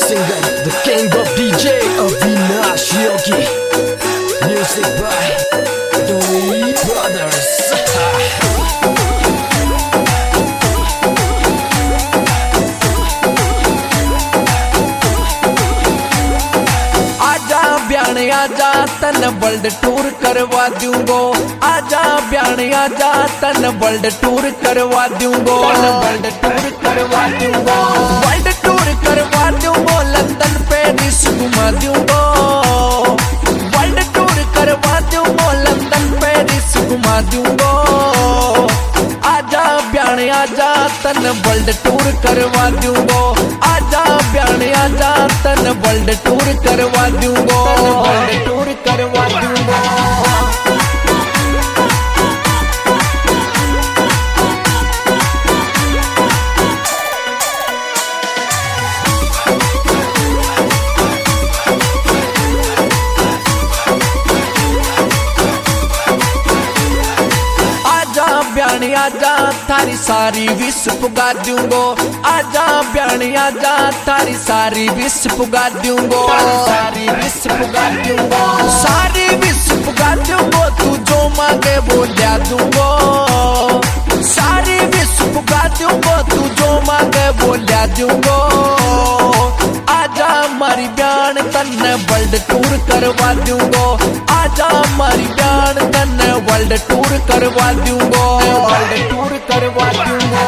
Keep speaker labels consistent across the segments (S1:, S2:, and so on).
S1: singer, the king of DJ, Avinash Yogi. Music by Doi Brothers.
S2: आजा तन world tour करवा दूंगो, आजा ब्याने आजा तन वर्ल्ड टूर करवा दूंगो, वर्ल्ड टूर करवा दूंगो, वर्ल्ड टूर करवा दूंगो, लंदन पेरिस घुमा दूंगो, वर्ल्ड टूर करवा दूंगो, लंदन पेरिस घुमा दूंगो। आजा ब्याने आजा तन वर्ल्ड टूर करवा दूंगो, आजा ब्याने आजा तन वर्ल्ड टूर करवा दूंगो, वर्ल्ड टूर करवा दूंगो। ब्याने आजा थारी सारी विश पुगा दूंगो, आजा ब्याने आजा थारी सारी विश पुगा दूंगो, सारी विश पुगा दूंगो, सारी विश पुगा दूंगो, तू जो मांगे वो लिया दूंगो, सारी विश पुगा दूंगो, तू जो मांगे वो लिया दूंगो। आजा मारी ब्यान तन वर्ल्ड टूर करवा दूंगो, आजा मारी ब्यान तन वर्ल्ड टूर करवा दूंगो, वर्ल्ड टूर करवा दूंगो।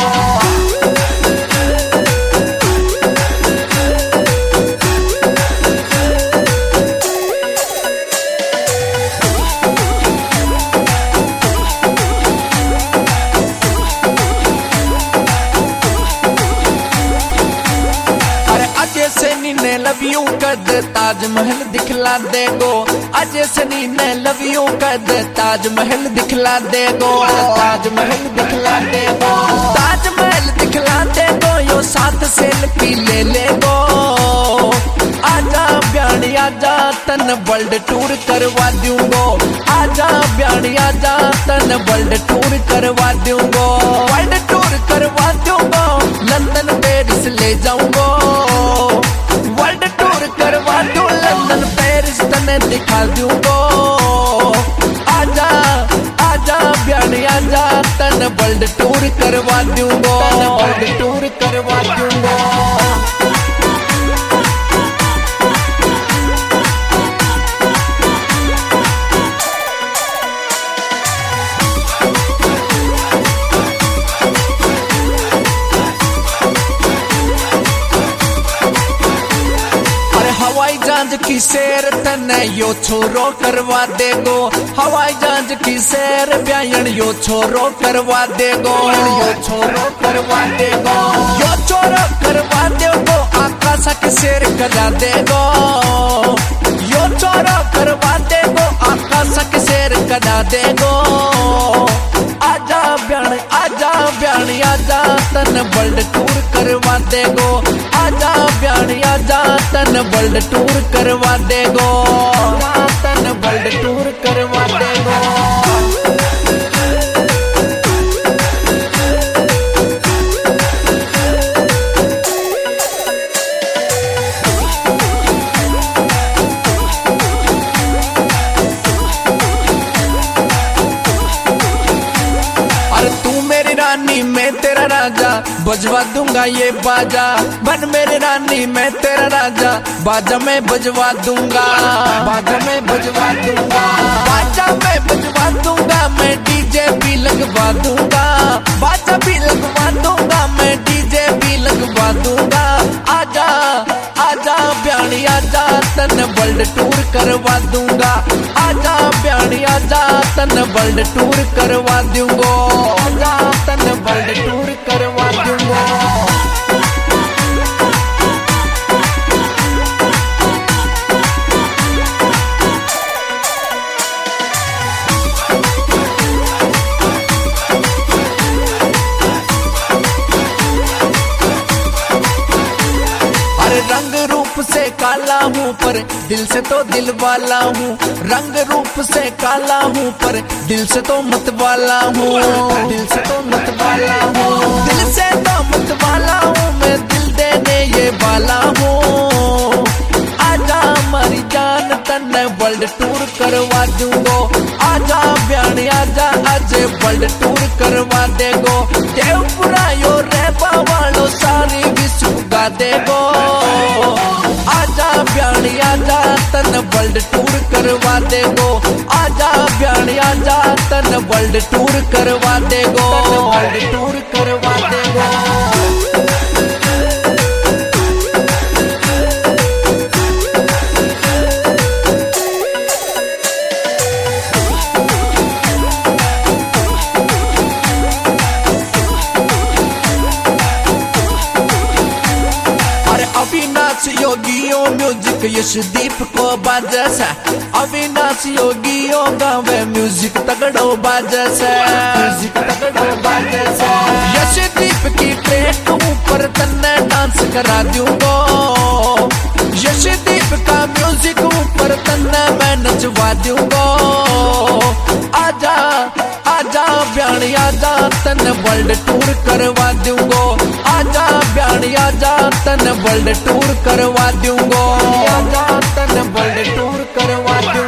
S2: ने लव यू कद ताजमहल दिखला देगो, अजय सनी ने लव यू कद ताजमहल दिखला देगो, ताजमहल दिखला देगो, ताजमहल दिखला देगो, यो साथ सेल्फी ले लेगो। आजा ब्याने आजा तन वर्ल्ड टूर करवा दूंगो, आजा ब्याने आजा तन वर्ल्ड टूर करवा दूंगो, वर्ल्ड टूर करवा दूंगो, लंदन पेरिस ले जाऊंगो, वर्ल्ड टूर करवा दूं, लंदन पेरिस तने दिखा दूंगो। आजा आजा ब्याने आजा तन वर्ल्ड टूर करवा दूंगो, वर्ल्ड टूर करवा दूंगो। हवाई जहाज की सैर तने यो छोरो करवा देगो, हवाई जहाज की सैर ब्यायन यो छोरो करवा देगो, यो छोरो करवा देगो, यो छोरो करवा देगो, आकाश की सैर करा देगो, यो छोरो करवा देगो, आकाश की सैर करा देगो। आजा ब्याने आजा तन वर्ल्ड टूर करवा देगो, आजा ब्याने आजा तन वर्ल्ड टूर करवा देगो, तन वर्ल्ड टूर करवा देगो। रानी मैं तेरा राजा बजवा दूंगा ये बाजा, बन मेरी रानी मैं तेरा राजा बाजा में बजवा दूंगा, बाजा में बजवा दूंगा, बाजा में बजवा दूंगा, मैं डीजे भी लगवा दूंगा, बाजा भी लगवा दूंगा, मैं डीजे भी लगवा दूंगा। आजा आजा ब्याने आजा तन वर्ल्ड टूर करवा दूंगा, आजा ब्याने आजा तन वर्ल्ड टूर करवा दूंगो, आजा तन वर्ल्ड टूर करवा दूंगो। रंग रूप से काला हूँ पर दिल से तो दिल वाला हूँ, रंग रूप से काला हूँ पर दिल से तो मत वाला हूँ, दिल से तो मत वाला हूँ, दिल से तो मत वाला हूँ, मैं दिल देने ये वाला हूँ। देगो। आजा ब्याणी आजा तन वर्ल्ड टूर करवा देगो। आजा ब्याणी आजा तन वर्ल्ड टूर करवा देगो। वर्ल्ड टूर करवा देगो। अविनाश योगियों म्यूजिक यशदीप को बाजस है। अविनाश योगियों गावे म्यूजिक तगड़ो बाजस है। म्यूजिक तगड़ो बाजस है। यशदीप की ट्रैक ऊपर तन्ने डांस करा दूंगो। यशदीप का म्यूजिक ऊपर तन्ने मैं नचवा दूंगो। आजा आजा ब्याणी आजा तन वर्ल्ड टूर करवा दूंगो। आजा ब्याणी आजा तन वर्ल्ड टूर करवा दूंगो। आजा तन वर्ल्ड टूर करवा दूंगो।